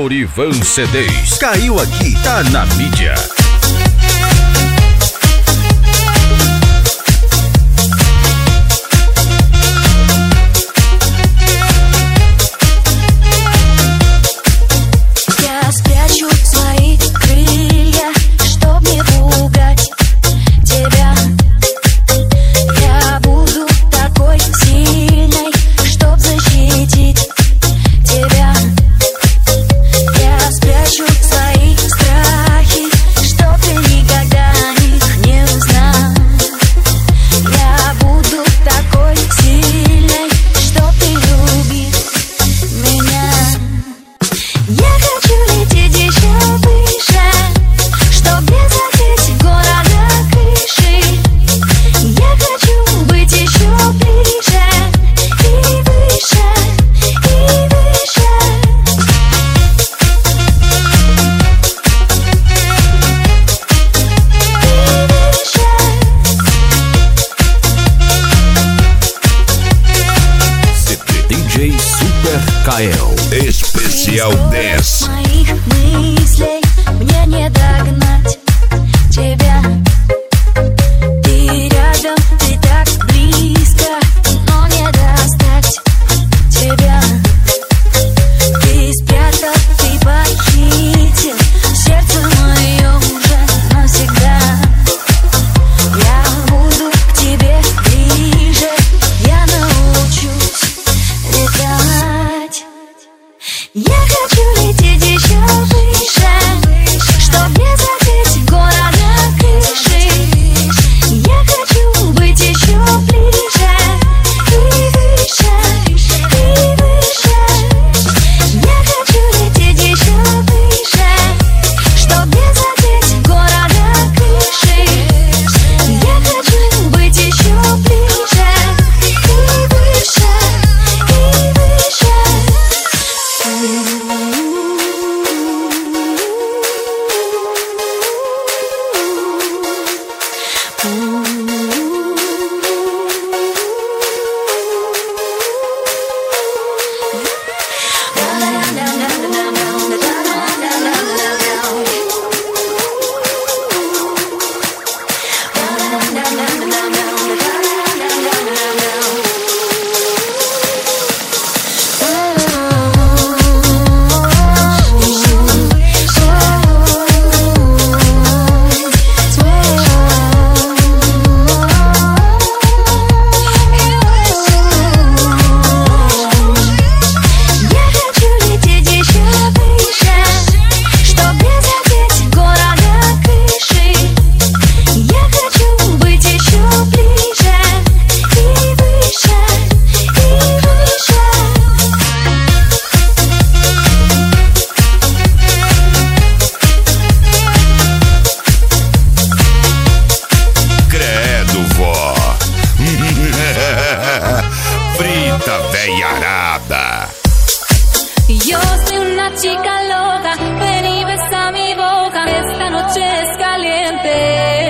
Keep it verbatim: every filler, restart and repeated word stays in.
Aurivan C Ds. Caiu aqui, tá na mídia. Especial dez. Моих мыслей мне не догнать тебя. Ты рядом, ты так близко, но не достать тебя. Ты спрятал, ты похитил сердце мое уже навсегда. Я буду к тебе ближе, я научусь летать. Я хочу лететь еще выше, чтоб не задеть города крыши. Я хочу быть еще ближе и выше, и выше. Я хочу лететь еще выше, чтоб не задеть города крыши. Я хочу быть еще ближе и выше, и выше. Frita veiarada. Yo soy una chica loca, ven y besa mi boca, esta noche es caliente.